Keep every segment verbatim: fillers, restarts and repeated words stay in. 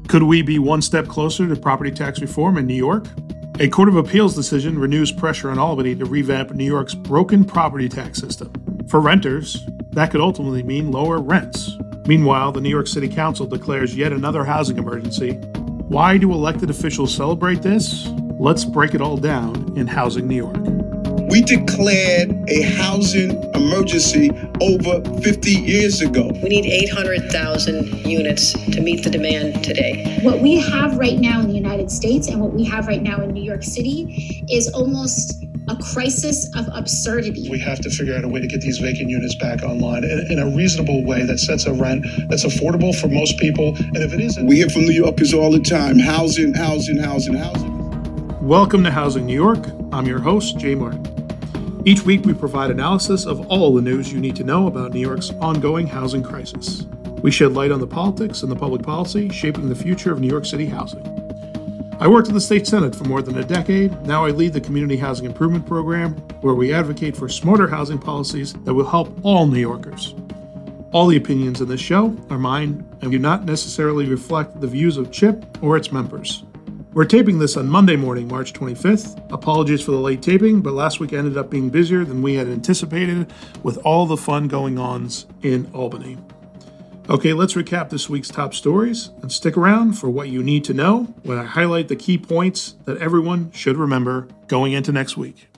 Could we be one step closer to property tax reform in New York? A Court of Appeals decision renews pressure on Albany to revamp New York's broken property tax system. For renters, that could ultimately mean lower rents. Meanwhile, the New York City Council declares yet another housing emergency. Why do elected officials celebrate this? Let's break it all down in Housing New York. We declared a housing emergency over fifty years ago. We need eight hundred thousand units to meet the demand today. What we have right now in the United States and what we have right now in New York City is almost a crisis of absurdity. We have to figure out a way to get these vacant units back online in, in a reasonable way that sets a rent that's affordable for most people. And if it isn't... We hear from New Yorkers all the time, housing, housing, housing, housing. Welcome to Housing New York. I'm your host, Jay Martin. Each week, we provide analysis of all the news you need to know about New York's ongoing housing crisis. We shed light on the politics and the public policy shaping the future of New York City housing. I worked in the state Senate for more than a decade. Now I lead the Community Housing Improvement Program, where we advocate for smarter housing policies that will help all New Yorkers. All the opinions in this show are mine and do not necessarily reflect the views of CHIP or its members. We're taping this on Monday morning, March twenty-fifth. Apologies for the late taping, but last week ended up being busier than we had anticipated with all the fun going ons in Albany. Okay, let's recap this week's top stories and stick around for what you need to know when I highlight the key points that everyone should remember going into next week.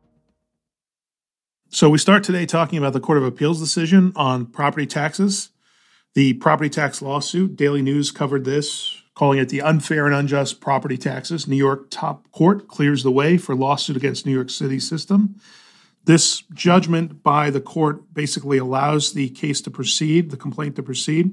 So we start today talking about the Court of Appeals decision on property taxes. The property tax lawsuit, Daily News covered this, calling it the unfair and unjust property taxes. New York top court clears the way for lawsuit against New York City system. This judgment by the court basically allows the case to proceed, the complaint to proceed.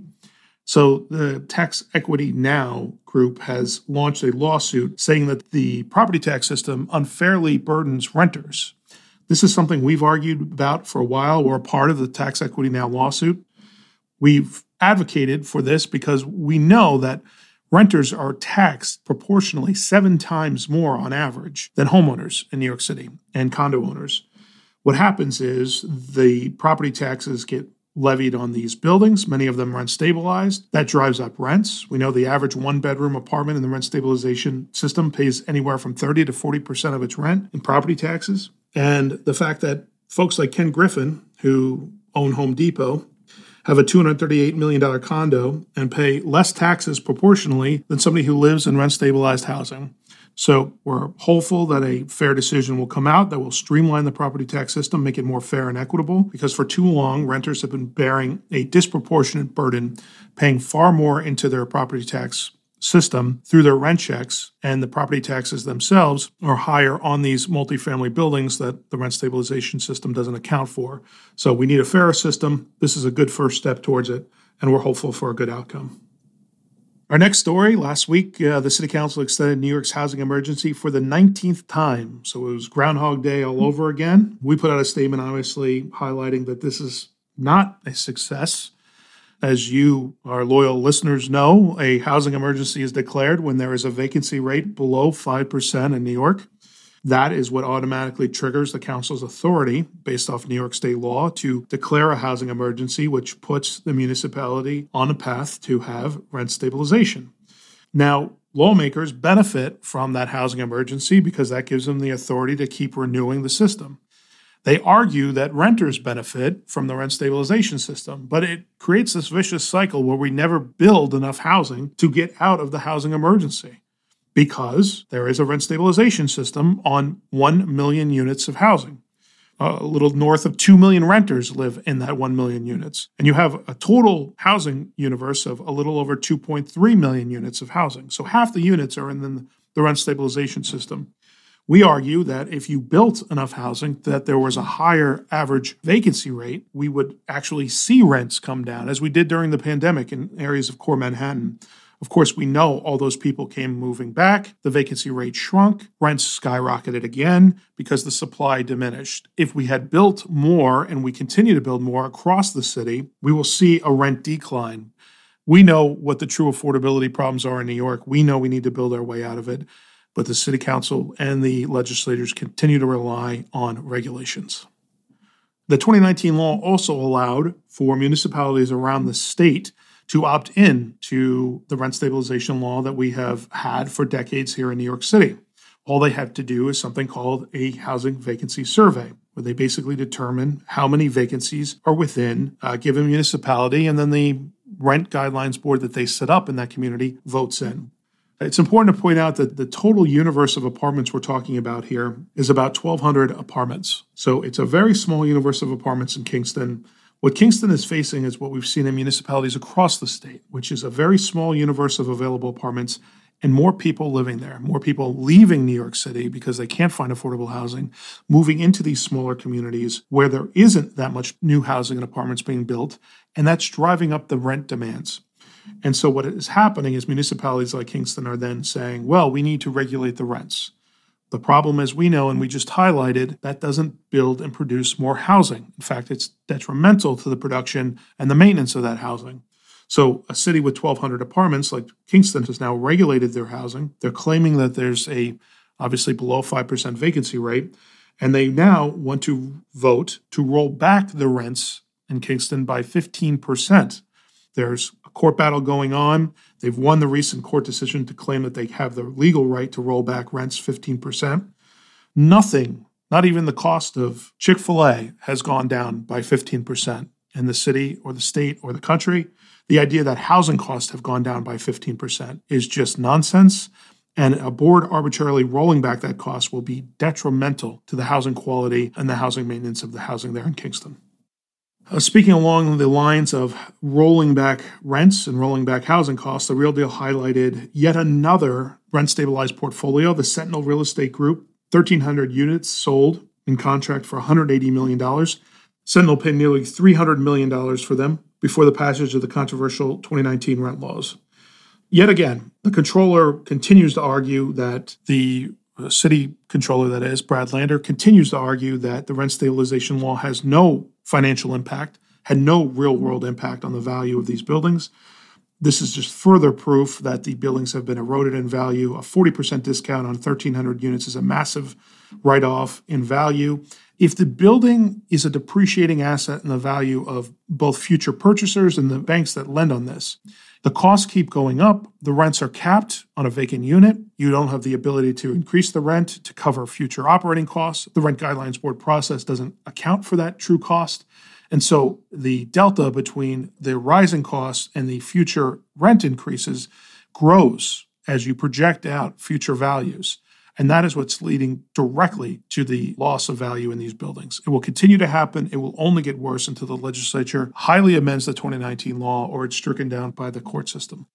So the Tax Equity Now group has launched a lawsuit saying that the property tax system unfairly burdens renters. This is something we've argued about for a while. We're a part of the Tax Equity Now lawsuit. We've advocated for this because we know that renters are taxed proportionally seven times more on average than homeowners in New York City and condo owners. What happens is the property taxes get levied on these buildings. Many of them rent stabilized. That drives up rents. We know the average one-bedroom apartment in the rent stabilization system pays anywhere from thirty to forty percent of its rent in property taxes. And the fact that folks like Ken Griffin, who own Home Depot, have a two hundred thirty-eight million dollars condo and pay less taxes proportionally than somebody who lives in rent-stabilized housing. So we're hopeful that a fair decision will come out that will streamline the property tax system, make it more fair and equitable, because for too long, renters have been bearing a disproportionate burden, paying far more into their property tax system through their rent checks, and the property taxes themselves are higher on these multifamily buildings that the rent stabilization system doesn't account for. So we need a fairer system. This is a good first step towards it, and we're hopeful for a good outcome. Our next story, last week, uh, the City Council extended New York's housing emergency for the nineteenth time. So it was Groundhog Day all over again. We put out a statement, obviously, highlighting that this is not a success. As you, our loyal listeners, know, a housing emergency is declared when there is a vacancy rate below five percent in New York. That is what automatically triggers the council's authority, based off New York state law, to declare a housing emergency, which puts the municipality on a path to have rent stabilization. Now, lawmakers benefit from that housing emergency because that gives them the authority to keep renewing the system. They argue that renters benefit from the rent stabilization system, but it creates this vicious cycle where we never build enough housing to get out of the housing emergency because there is a rent stabilization system on one million units of housing. A little north of two million renters live in that one million units. And you have a total housing universe of a little over two point three million units of housing. So half the units are in the, the rent stabilization system. We argue that if you built enough housing, that there was a higher average vacancy rate, we would actually see rents come down, as we did during the pandemic in areas of core Manhattan. Of course, we know all those people came moving back. The vacancy rate shrunk. Rents skyrocketed again because the supply diminished. If we had built more and we continue to build more across the city, we will see a rent decline. We know what the true affordability problems are in New York. We know we need to build our way out of it. But the city council and the legislators continue to rely on regulations. The twenty nineteen law also allowed for municipalities around the state to opt in to the rent stabilization law that we have had for decades here in New York City. All they have to do is something called a housing vacancy survey, where they basically determine how many vacancies are within a given municipality, and then the rent guidelines board that they set up in that community votes in. It's important to point out that the total universe of apartments we're talking about here is about twelve hundred apartments. So it's a very small universe of apartments in Kingston. What Kingston is facing is what we've seen in municipalities across the state, which is a very small universe of available apartments and more people living there, more people leaving New York City because they can't find affordable housing, moving into these smaller communities where there isn't that much new housing and apartments being built, and that's driving up the rent demands. And so what is happening is municipalities like Kingston are then saying, well, we need to regulate the rents. The problem, as we know, and we just highlighted, that doesn't build and produce more housing. In fact, it's detrimental to the production and the maintenance of that housing. So a city with twelve hundred apartments like Kingston has now regulated their housing. They're claiming that there's a obviously below five percent vacancy rate, and they now want to vote to roll back the rents in Kingston by fifteen percent. There's a court battle going on. They've won the recent court decision to claim that they have the legal right to roll back rents fifteen percent. Nothing, not even the cost of Chick-fil-A, has gone down by fifteen percent in the city or the state or the country. The idea that housing costs have gone down by fifteen percent is just nonsense, and a board arbitrarily rolling back that cost will be detrimental to the housing quality and the housing maintenance of the housing there in Kingston. Uh, speaking along the lines of rolling back rents and rolling back housing costs, the Real Deal highlighted yet another rent-stabilized portfolio, the Sentinel Real Estate Group, thirteen hundred units sold in contract for one hundred eighty million dollars. Sentinel paid nearly three hundred million dollars for them before the passage of the controversial twenty nineteen rent laws. Yet again, the controller continues to argue that the city controller, that is, Brad Lander, continues to argue that the rent stabilization law has no financial impact, had no real-world impact on the value of these buildings. This is just further proof that the buildings have been eroded in value. A forty percent discount on thirteen hundred units is a massive write-off in value. If the building is a depreciating asset in the value of both future purchasers and the banks that lend on this, the costs keep going up. The rents are capped on a vacant unit. You don't have the ability to increase the rent to cover future operating costs. The Rent Guidelines Board process doesn't account for that true cost. And so the delta between the rising costs and the future rent increases grows as you project out future values. And that is what's leading directly to the loss of value in these buildings. It will continue to happen. It will only get worse until the legislature highly amends the twenty nineteen law or it's stricken down by the court system.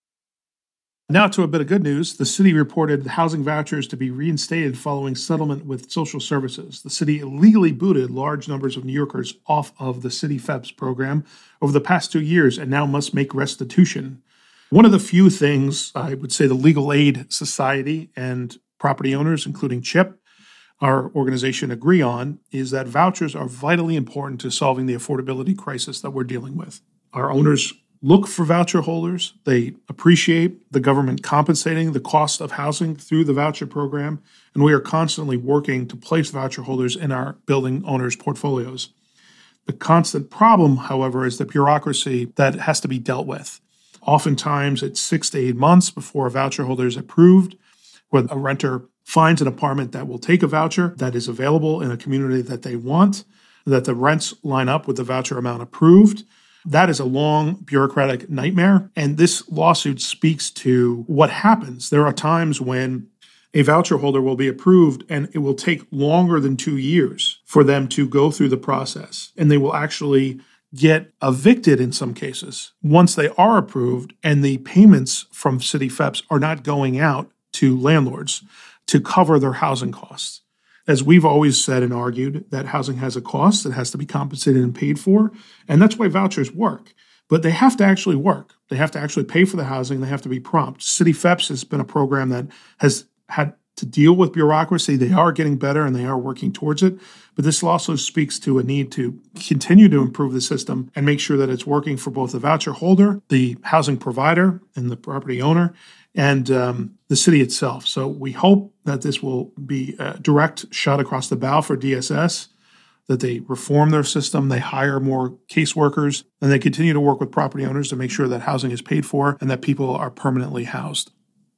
Now to a bit of good news. The city reported housing vouchers to be reinstated following settlement with social services. The city illegally booted large numbers of New Yorkers off of the City F E P S program over the past two years and now must make restitution. One of the few things, I would say the Legal Aid Society and property owners, including CHIP, our organization, agree on, is that vouchers are vitally important to solving the affordability crisis that we're dealing with. Our owners look for voucher holders. They appreciate the government compensating the cost of housing through the voucher program, and we are constantly working to place voucher holders in our building owners' portfolios. The constant problem, however, is the bureaucracy that has to be dealt with. Oftentimes, it's six to eight months before a voucher holder is approved, where a renter finds an apartment that will take a voucher that is available in a community that they want, that the rents line up with the voucher amount approved. That is a long bureaucratic nightmare, and this lawsuit speaks to what happens. There are times when a voucher holder will be approved, and it will take longer than two years for them to go through the process, and they will actually get evicted in some cases once they are approved, and the payments from City F E P S are not going out to landlords to cover their housing costs. As we've always said and argued, that housing has a cost that has to be compensated and paid for, and that's why vouchers work. But they have to actually work. They have to actually pay for the housing. They have to be prompt. City F E P S has been a program that has had to deal with bureaucracy. They are getting better and they are working towards it. But this also speaks to a need to continue to improve the system and make sure that it's working for both the voucher holder, the housing provider, and the property owner, and um, the city itself. So we hope that this will be a direct shot across the bow for D S S. that they reform their system, they hire more caseworkers, and they continue to work with property owners to make sure that housing is paid for and that people are permanently housed.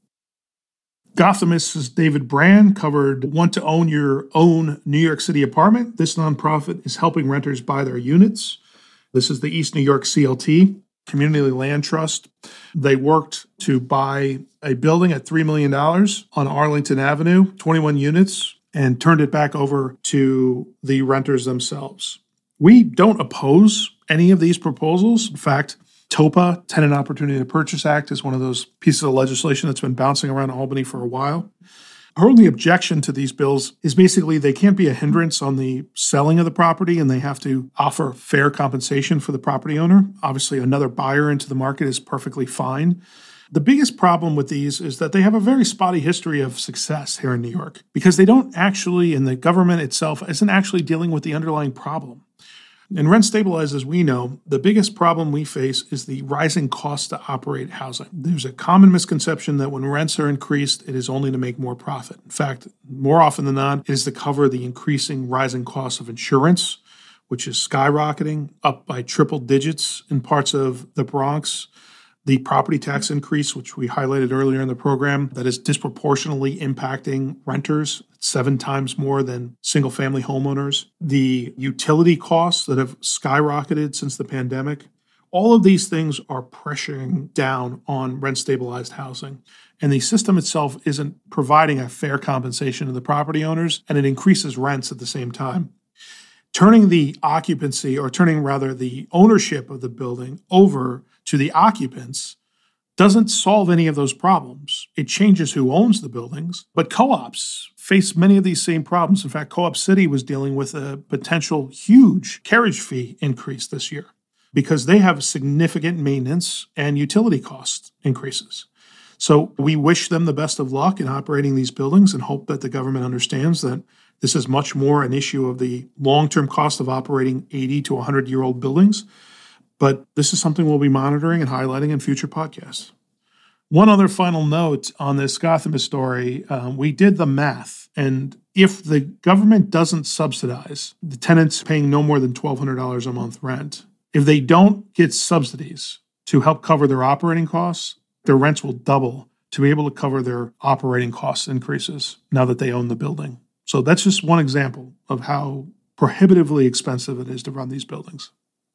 Gothamist's David Brand covered Want to Own Your Own New York City Apartment. This nonprofit is helping renters buy their units. This is the East New York C L T, Community Land Trust. They worked to buy a building at three million dollars on Arlington Avenue, twenty-one units, and turned it back over to the renters themselves. We don't oppose any of these proposals. In fact, TOPA, Tenant Opportunity to Purchase Act, is one of those pieces of legislation that's been bouncing around Albany for a while. Our only objection to these bills is basically they can't be a hindrance on the selling of the property, and they have to offer fair compensation for the property owner. Obviously, another buyer into the market is perfectly fine. The biggest problem with these is that they have a very spotty history of success here in New York because they don't actually, and the government itself isn't actually dealing with the underlying problem. In Rent Stabilized, as we know, the biggest problem we face is the rising cost to operate housing. There's a common misconception that when rents are increased, it is only to make more profit. In fact, more often than not, it is to cover the increasing rising cost of insurance, which is skyrocketing up by triple digits in parts of the Bronx. The property tax increase, which we highlighted earlier in the program, that is disproportionately impacting renters, seven times more than single-family homeowners. The utility costs that have skyrocketed since the pandemic. All of these things are pressuring down on rent-stabilized housing. And the system itself isn't providing a fair compensation to the property owners, and it increases rents at the same time. Turning the occupancy, or turning rather the ownership of the building over to the occupants doesn't solve any of those problems. It changes who owns the buildings, but co-ops face many of these same problems. In fact, Co-op City was dealing with a potential huge carriage fee increase this year because they have significant maintenance and utility cost increases. So we wish them the best of luck in operating these buildings and hope that the government understands that this is much more an issue of the long-term cost of operating eighty to one hundred-year-old buildings. But this is something we'll be monitoring and highlighting in future podcasts. One other final note on this Gothamist story, um, we did the math. And if the government doesn't subsidize the tenants paying no more than twelve hundred dollars a month rent, if they don't get subsidies to help cover their operating costs, their rents will double to be able to cover their operating cost increases now that they own the building. So that's just one example of how prohibitively expensive it is to run these buildings.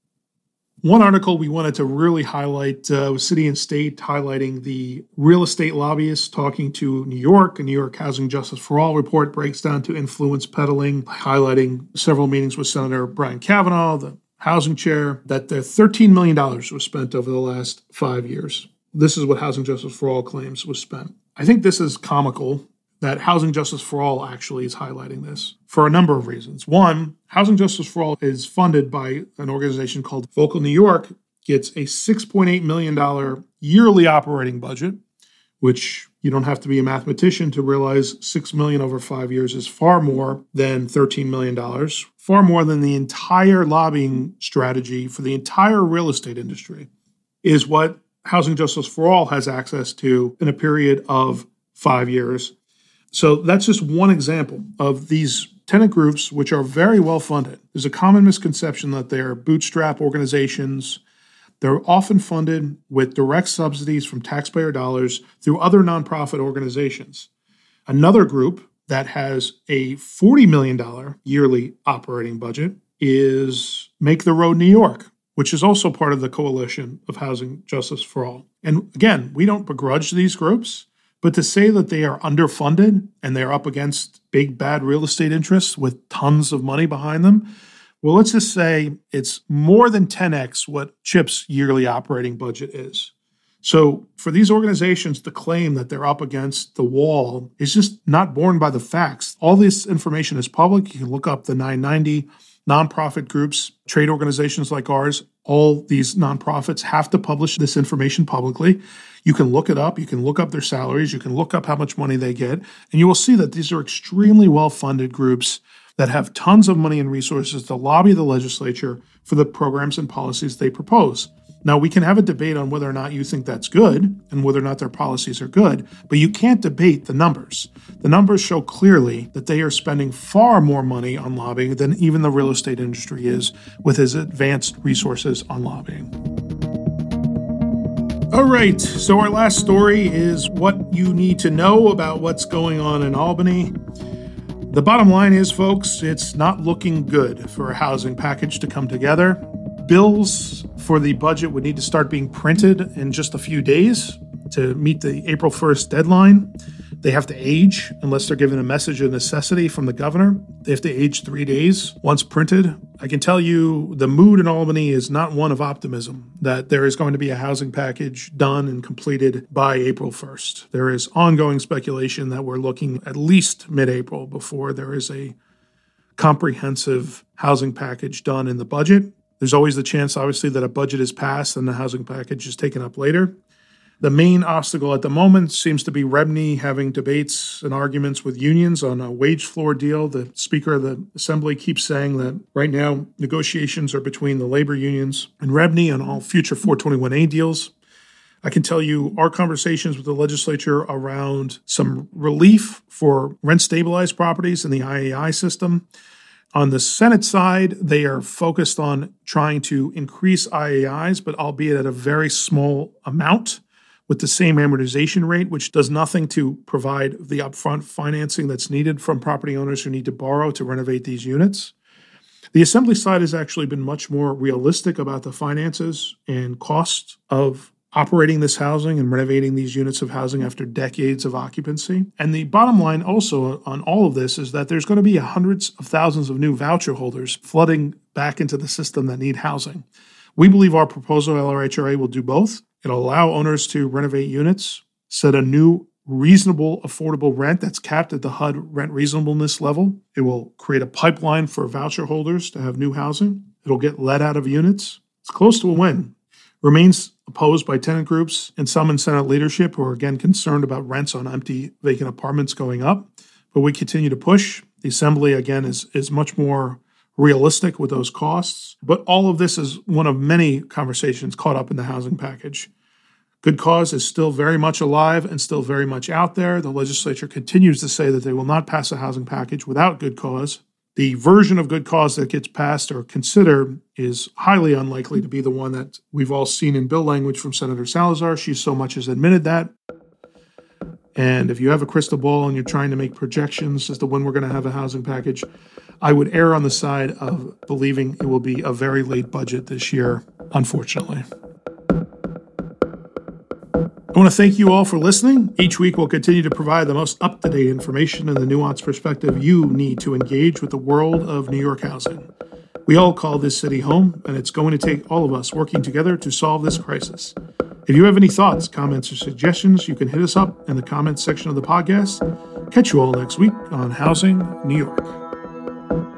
One article we wanted to really highlight uh, was City and State, highlighting the real estate lobbyists talking to New York. A New York Housing Justice for All report breaks down to influence peddling, highlighting several meetings with Senator Brian Kavanaugh, the housing chair, that the thirteen million dollars was spent over the last five years. This is what Housing Justice for All claims was spent. I think this is comical that Housing Justice for All actually is highlighting this for a number of reasons. One, Housing Justice for All is funded by an organization called Vocal New York, gets a six point eight million dollars yearly operating budget, which you don't have to be a mathematician to realize six million dollars over five years is far more than thirteen million dollars, far more than the entire lobbying strategy for the entire real estate industry is what Housing Justice for All has access to in a period of five years. So that's just one example of these tenant groups, which are very well funded. There's a common misconception that they're bootstrap organizations. They're often funded with direct subsidies from taxpayer dollars through other nonprofit organizations. Another group that has a forty million dollars yearly operating budget is Make the Road New York, which is also part of the coalition of Housing Justice for All. And again, we don't begrudge these groups. But to say that they are underfunded and they're up against big, bad real estate interests with tons of money behind them, well, let's just say it's more than ten x what CHIP's yearly operating budget is. So for these organizations to claim that they're up against the wall is just not borne by the facts. All this information is public. You can look up the nine ninety nonprofit groups, trade organizations like ours. All these nonprofits have to publish this information publicly. You can look it up. You can look up their salaries. You can look up how much money they get. And you will see that these are extremely well-funded groups that have tons of money and resources to lobby the legislature for the programs and policies they propose. Now, we can have a debate on whether or not you think that's good and whether or not their policies are good, but you can't debate the numbers. The numbers show clearly that they are spending far more money on lobbying than even the real estate industry is with its advanced resources on lobbying. All right, so our last story is what you need to know about what's going on in Albany. The bottom line is, folks, it's not looking good for a housing package to come together. Bills for the budget would need to start being printed in just a few days to meet the April first deadline. They have to age unless they're given a message of necessity from the governor. They have to age three days once printed. I can tell you the mood in Albany is not one of optimism that there is going to be a housing package done and completed by April first. There is ongoing speculation that we're looking at least mid-April before there is a comprehensive housing package done in the budget. There's always the chance, obviously, that a budget is passed and the housing package is taken up later. The main obstacle at the moment seems to be REBNY having debates and arguments with unions on a wage floor deal. The Speaker of the Assembly keeps saying that right now negotiations are between the labor unions and REBNY on all future four twenty-one A deals. I can tell you our conversations with the legislature around some relief for rent-stabilized properties in the I A I system. On the Senate side, they are focused on trying to increase I A Is, but albeit at a very small amount, with the same amortization rate, which does nothing to provide the upfront financing that's needed from property owners who need to borrow to renovate these units. The Assembly side has actually been much more realistic about the finances and costs of operating this housing and renovating these units of housing after decades of occupancy. And the bottom line also on all of this is that there's going to be hundreds of thousands of new voucher holders flooding back into the system that need housing. We believe our proposal, L R H R A, will do both. It'll allow owners to renovate units, set a new reasonable, affordable rent that's capped at the H U D rent reasonableness level. It will create a pipeline for voucher holders to have new housing. It'll get let out of units. It's close to a win. Remains opposed by tenant groups and some in Senate leadership who are again concerned about rents on empty, vacant apartments going up. But we continue to push. The Assembly, again, is, is much more realistic with those costs. But all of this is one of many conversations caught up in the housing package. Good cause is still very much alive and still very much out there. The legislature continues to say that they will not pass a housing package without good cause. The version of good cause that gets passed or considered is highly unlikely to be the one that we've all seen in bill language from Senator Salazar. She so much has admitted that. And if you have a crystal ball and you're trying to make projections as to when we're going to have a housing package, I would err on the side of believing it will be a very late budget this year, unfortunately. I want to thank you all for listening. Each week we'll continue to provide the most up-to-date information and the nuanced perspective you need to engage with the world of New York housing. We all call this city home, and it's going to take all of us working together to solve this crisis. If you have any thoughts, comments, or suggestions, you can hit us up in the comments section of the podcast. Catch you all next week on Housing New York.